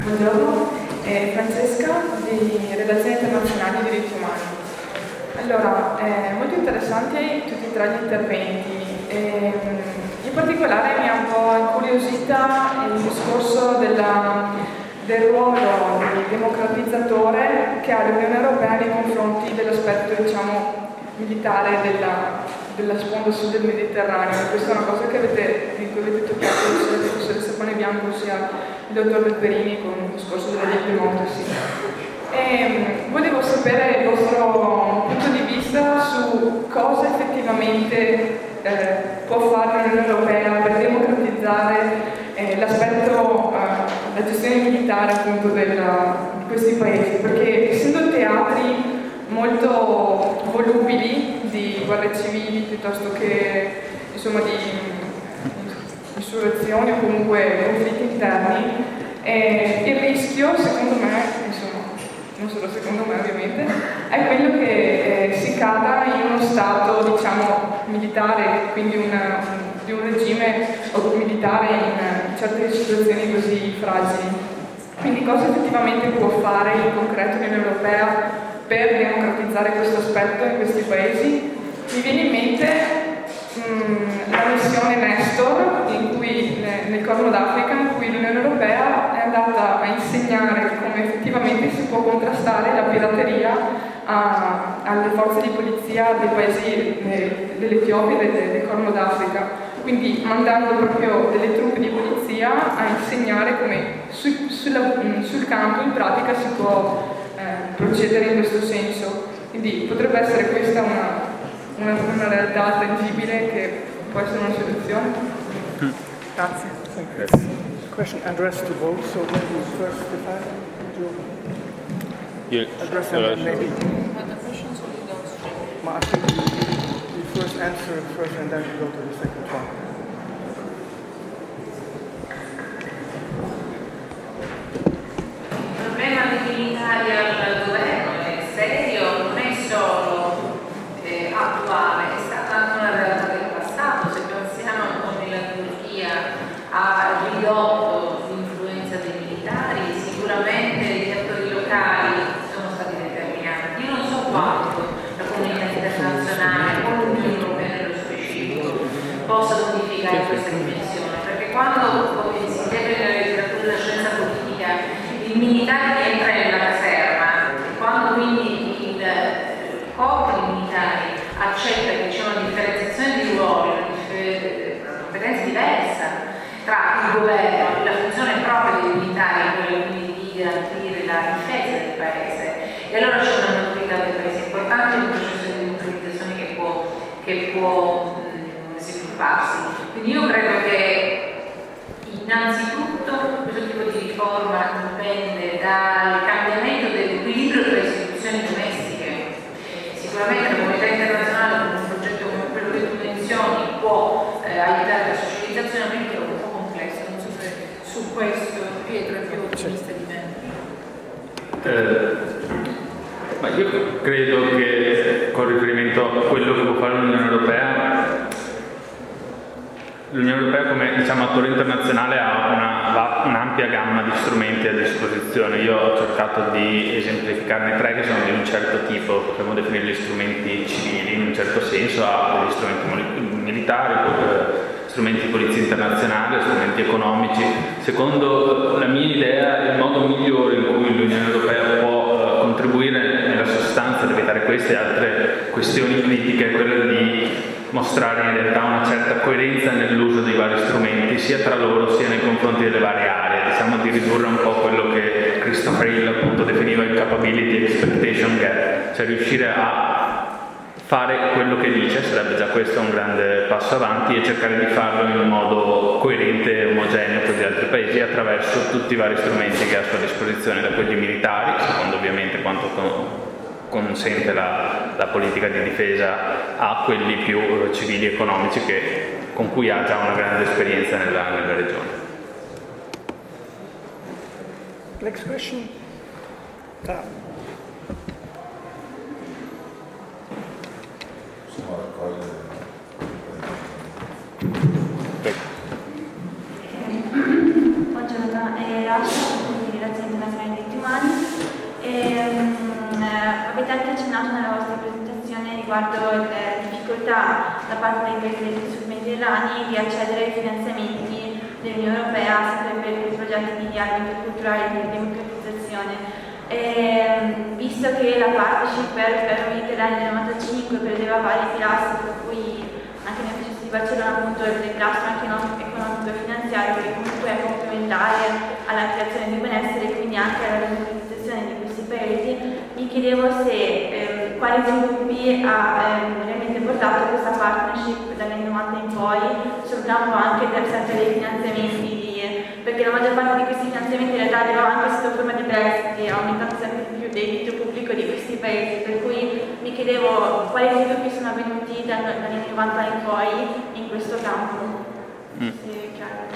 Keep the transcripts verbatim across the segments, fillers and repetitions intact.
Buongiorno, eh, Francesca di Redazione Internazionale di Diritti Umani. Allora, eh, molto interessanti tutti e tre gli interventi. Eh, in particolare mi ha un po' incuriosita il discorso della, del ruolo di democratizzatore che ha l'Unione Europea nei confronti dell'aspetto, diciamo, militare della, della sponda sud del Mediterraneo. Questa è una cosa che avete, che avete toccato sia il professore Sapone Bianco sia il dottor Vetterini con il discorso della Deep Democracy. E volevo sapere il vostro punto di vista su cosa effettivamente eh, può fare l'Unione Europea per democratizzare eh, l'aspetto, eh, la gestione militare appunto della, di questi paesi, perché essendo teatri molto volubili di guerre civili piuttosto che insomma di insurrezioni o comunque conflitti interni, eh, il rischio, secondo me, insomma, non solo secondo me ovviamente, è quello che eh, si cada in uno stato, diciamo, militare, quindi una, un, di un regime militare in certe situazioni così fragili. Quindi cosa effettivamente può fare in concreto l'Unione Europea per democratizzare questo aspetto in questi paesi? Mi viene in mente la missione Nestor in cui, nel Corno d'Africa, in cui l'Unione Europea è andata a insegnare come effettivamente si può contrastare la pirateria a, alle forze di polizia dei paesi dell'Etiopia e del, del Corno d'Africa, quindi mandando proprio delle truppe di polizia a insegnare come su, sulla, sul campo in pratica si può eh, procedere in questo senso. Quindi potrebbe essere questa una Una, una realtà tangibile che può essere una soluzione. Mm. Grazie. Yes. Question addressed to both, so maybe first Stefan, would you address them and maybe? Ma I think you, you first answer first and then you go to the second one. Il problema dei militari al governo è serio, non è solo attuale, è stata anche una realtà del passato. Se pensiamo come la Turchia ha ridotto l'influenza dei militari, sicuramente gli attori locali sono stati determinanti. Io non so quanto la comunità internazionale o l'Unione Europea nello specifico possa modificare questa dimensione, perché quando si interpreta nella letteratura della scienza politica il militare entra nella caserma, quando quindi il corpo dei militari accetta che c'è una differenziazione di ruoli, una competenza diversa tra il governo e la funzione propria dei militari, quella quindi di garantire la difesa del paese, e allora c'è una maturità del paese importante in un processo di democratizzazione che può, che può mh, svilupparsi. Quindi io credo che innanzitutto questo tipo di riforma dipende dal cambiamento dell'equilibrio tra le istituzioni domestiche. Sicuramente la comunità internazionale con un progetto come quello che tu menzioni può eh, aiutare la socializzazione, ma è un po' complesso, non so se su questo Pietro è più ottimista di me. Eh, ma io credo che con riferimento a quello che può fare l'Unione Europea, l'Unione Europea come diciamo, attore internazionale ha una, un'ampia gamma di strumenti a disposizione. Io ho cercato di esemplificarne tre che sono di un certo tipo, potremmo definirli strumenti civili in un certo senso, ha degli strumenti militari, strumenti di polizia internazionale, strumenti economici. Secondo la mia idea il modo migliore in cui l'Unione Europea può contribuire nella sostanza ad evitare queste e altre questioni critiche è quello di mostrare in realtà una certa coerenza nell'uso dei vari strumenti, sia tra loro sia nei confronti delle varie aree, diciamo di ridurre un po' quello che Christopher Hill appunto definiva il capability expectation gap, cioè riuscire a fare quello che dice, sarebbe già questo un grande passo avanti, e cercare di farlo in un modo coerente e omogeneo con gli altri paesi attraverso tutti i vari strumenti che ha a sua disposizione, da quelli militari, secondo ovviamente quanto con consente la, la politica di difesa, a quelli più eh, civili e economici che, con cui ha già una grande esperienza nella, nella regione. Next question. Ah. Possiamo raccogliere. Buongiorno, eh, Lascia, di Redazione avete anche accennato nella vostra presentazione riguardo le difficoltà da parte dei paesi sul Mediterraneo di accedere ai finanziamenti dell'Unione Europea sempre per i progetti di dialogo interculturale e di democratizzazione. E, visto che la partnership per il piano Mediterraneo del novantacinque prevedeva vari pilastri, per cui anche nel processo di Barcellona appunto il pilastro anche economico e finanziario, che comunque è complementare alla creazione di benessere e quindi anche alla democratizzazione di questi paesi, mi chiedevo se ehm, quali sviluppi ha ehm, realmente portato questa partnership dagli anni novanta in poi sul campo anche del, sempre dei finanziamenti, di, perché la maggior parte di questi finanziamenti in realtà arrivava anche sotto forma di prestiti, aumentando sempre di più il debito pubblico di questi paesi, per cui mi chiedevo quali sviluppi sono avvenuti dal, dagli anni novanta in poi in questo campo. Mm. Se è chiaro.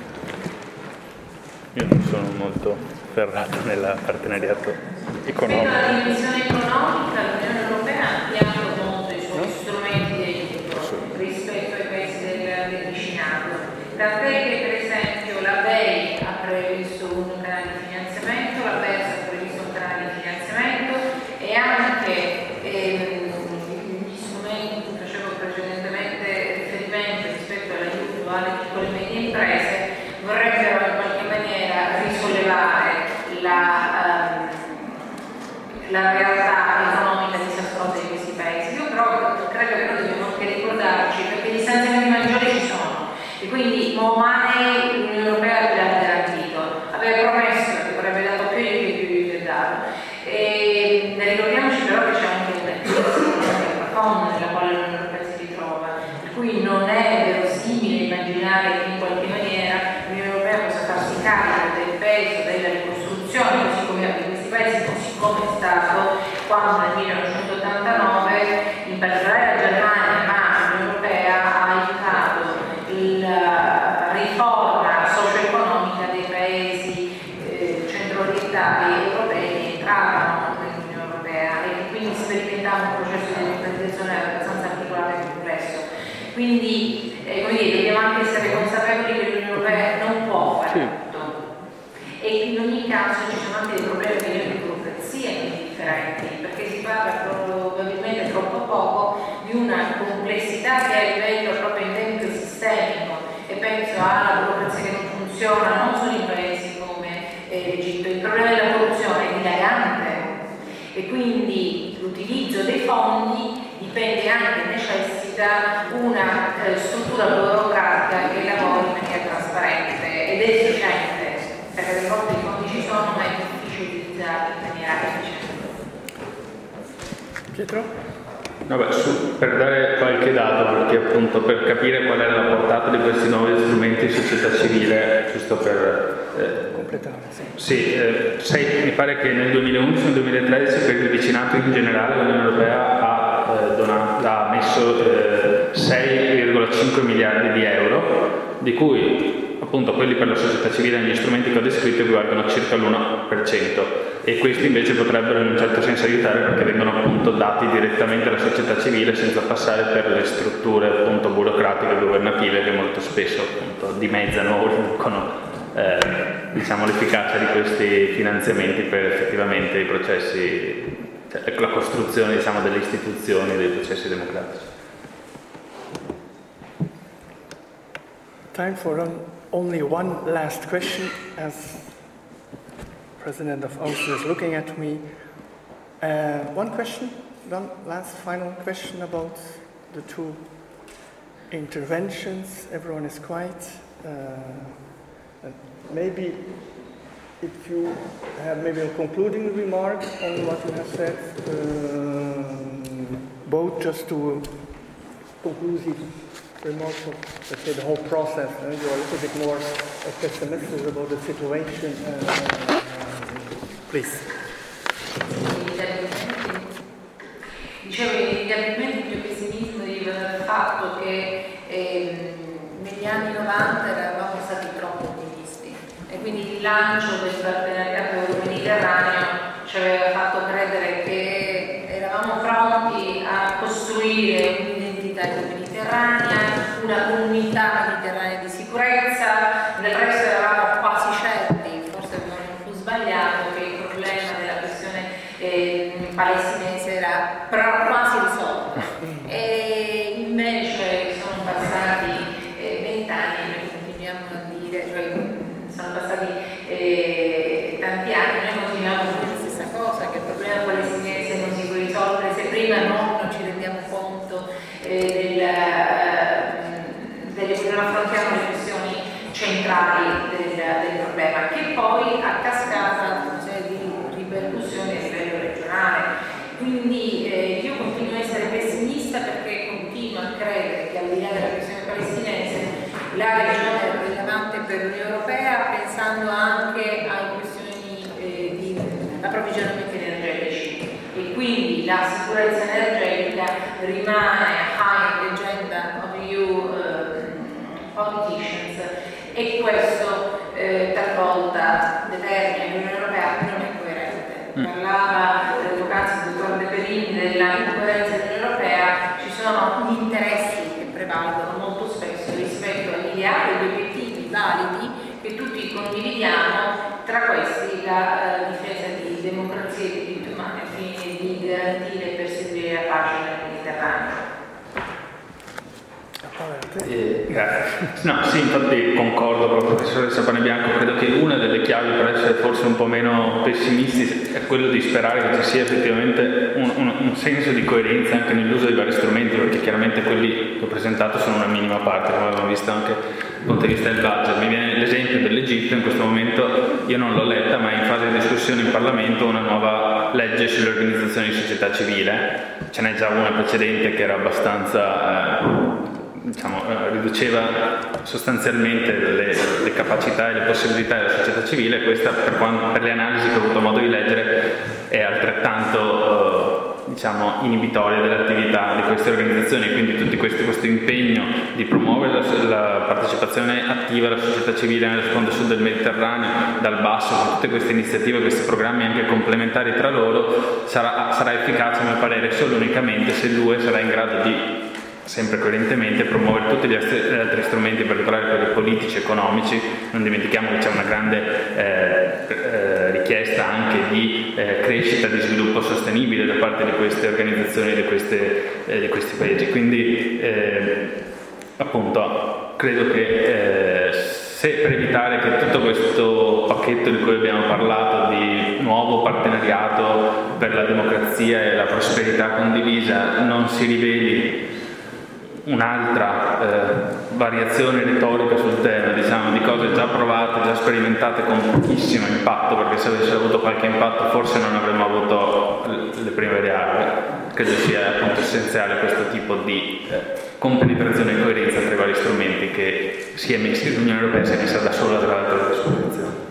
Io non sono molto ferrato nel partenariato economico. Per la dimensione economica l'Unione Europea ha ampliato molto i suoi strumenti di aiuto rispetto ai paesi del, del vicinato. Tant'è che per esempio la B E I ha previsto un canale di finanziamento, la B E S ha previsto un canale di finanziamento e anche ehm, gli strumenti che facevo precedentemente riferimento rispetto all'aiuto alle piccole e medie imprese vorrebbero in qualche maniera risollevare la, um, la realtà economica disastrosa di questi paesi. Io però credo che noi dobbiamo anche ricordarci, perché gli stanziamenti maggiori ci sono e quindi more money l'Unione Europea l'ha garantito, aveva promesso che avrebbe dato più di più di dato. E ricordiamoci però che c'è anche una crisi profonda nella quale l'Unione Europea si ritrova, per cui non è verosimile immaginare che in qualche maniera l'Unione Europea possa farsi carico del peso della ricostruzione, così come di questi paesi, così come è stato quando nel millenovecentottantanove, in particolare la Germania, ma l'Unione Europea ha aiutato la riforma socio-economica dei paesi eh, centro-orientali europei che entravano nell'Unione Europea e che quindi sperimentavano un processo di democratizzazione abbastanza articolato e complesso. Quindi eh, come dire, dobbiamo anche essere consapevoli che l'Unione Europea non può fare tutto e in ogni caso ci sono anche dei problemi di burocrazia differenti, perché si parla probabilmente troppo poco di una complessità che è a livello proprio endemico e sistemico, e penso alla burocrazia che non funziona non solo in paesi come eh, l'Egitto. Il problema della corruzione è dilagante e quindi l'utilizzo dei fondi dipende anche, necessita una eh, struttura burocratica che lavori in maniera trasparente ed efficiente, perché le volte i fondi ci sono ma è difficile utilizzarli in maniera efficiente. Pietro? Vabbè, su, per dare qualche dato, perché appunto per capire qual è la portata di questi nuovi strumenti di società civile, giusto per eh, completare, sì. Sì, eh, sei, mi pare che nel duemilaundici e nel duemilatredici per il vicinato in generale l'Unione Europea ha, eh, donato, ha messo eh, sei virgola cinque miliardi di euro, di cui appunto quelli per la società civile negli strumenti che ho descritto equivalgono circa l'uno per cento, e questi invece potrebbero in un certo senso aiutare perché vengono appunto dati direttamente alla società civile senza passare per le strutture appunto burocratiche e governative che molto spesso appunto dimezzano o riducono eh, diciamo l'efficacia di questi finanziamenti per effettivamente i processi, cioè la costruzione diciamo delle istituzioni, dei processi democratici. Time for um, only one last question, as President of O S C E is looking at me. Uh, one question, one last final question about the two interventions. Everyone is quiet. Uh, and maybe if you have maybe a concluding remark on what you have said, um, both just to conclusive remarks of, let's say, the whole process. Uh, you're a little bit more uh, pessimistic about the situation. Uh, please. Dicevo che inevitabilmente il mio pessimismo deriva dal fatto che ehm, negli anni novanta eravamo stati troppo ottimisti e quindi il lancio del partenariato mediterraneo ci aveva fatto credere che eravamo pronti a costruire un'identità mediterranea, una comunità mediterranea di sicurezza. Del resto eravamo quasi certi, forse non più sbagliato, che il problema della questione eh, palestinese era però quasi risolta, e invece sono passati vent'anni e noi continuiamo a dire, cioè sono passati eh, tanti anni, noi continuiamo a dire la stessa cosa, che il problema palestinese non si può risolvere se prima no, non ci rendiamo conto eh, del, eh, delle, non affrontiamo le questioni centrali del, del problema, che poi a cascata ha una serie di ripercussioni a livello regionale. Quindi eh, io continuo a essere pessimista perché continuo a credere che al di là della questione palestinese la regione è rilevante per l'Unione Europea, pensando anche alle questioni eh, di approvvigionamenti energetici, e quindi la sicurezza energetica rimane high on the agenda of E U uh, politicians, e questo eh, talvolta determina che l'Unione Europea non è coerente. Parlava eh, poc'anzi il dottor De Perini della incoerenza dell'Unione Europea, ci sono gli interessi che prevalgono molto spesso rispetto agli ideali e agli obiettivi validi che tutti condividiamo, tra questi la eh, difesa di democrazia e diritti umani al fine di garantire e perseguire la pace nel Mediterraneo. Eh, no, sì, infatti concordo con il professore Sapanebianco, credo che una delle chiavi per essere forse un po' meno pessimisti è quello di sperare che ci sia effettivamente un, un, un senso di coerenza anche nell'uso dei vari strumenti, perché chiaramente quelli che ho presentato sono una minima parte, come abbiamo visto anche dal punto di vista del budget. Mi viene l'esempio dell'Egitto, in questo momento io non l'ho letta, ma è in fase di discussione in Parlamento una nuova legge sulle organizzazioni di società civile. Ce n'è già una precedente che era abbastanza eh, diciamo, eh, riduceva sostanzialmente le, le capacità e le possibilità della società civile. Questa, per, quanto, per le analisi che ho avuto modo di leggere, è altrettanto eh, diciamo, inibitoria dell'attività di queste organizzazioni, quindi tutto questo, questo impegno di promuovere la, la partecipazione attiva della società civile nel sfondo sud del Mediterraneo, dal basso, con tutte queste iniziative, questi programmi anche complementari tra loro, sarà, sarà efficace a mio parere solo e unicamente se l'U E sarà in grado di, sempre coerentemente, promuovere tutti gli altri strumenti, in particolare quelli politici e economici. Non dimentichiamo che c'è una grande eh, eh, richiesta anche di eh, crescita e di sviluppo sostenibile da parte di queste organizzazioni e di, queste, eh, di questi paesi. Quindi eh, appunto credo che eh, se per evitare che tutto questo pacchetto di cui abbiamo parlato, di nuovo partenariato per la democrazia e la prosperità condivisa, non si riveli un'altra eh, variazione retorica sul tema, diciamo, di cose già provate, già sperimentate con pochissimo impatto, perché se avessero avuto qualche impatto forse non avremmo avuto le prime reali. Credo sia appunto essenziale questo tipo di eh, compenetrazione e coerenza tra i vari strumenti che si è messi, l'Unione Europea si è messa da sola tra l'altro a disposizione.